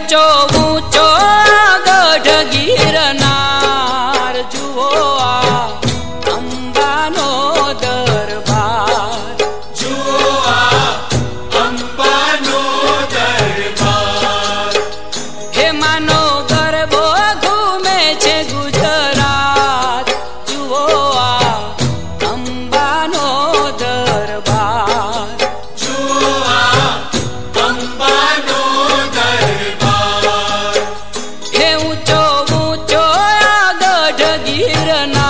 ઊંચો ઊંચો ગઢ ગિરનાર જુઓ આ અંબાનો દરબાર, જુઓ આ અંબાનો દરબાર. હે માનો ગરબો ઘૂમે છે ગુજરાત, જુઓ આ અંબાનો દરબાર, જુઓ આ અંબાનો દરબાર. હે ઊંચો ઊંચો આ ગઢ ગિરનાર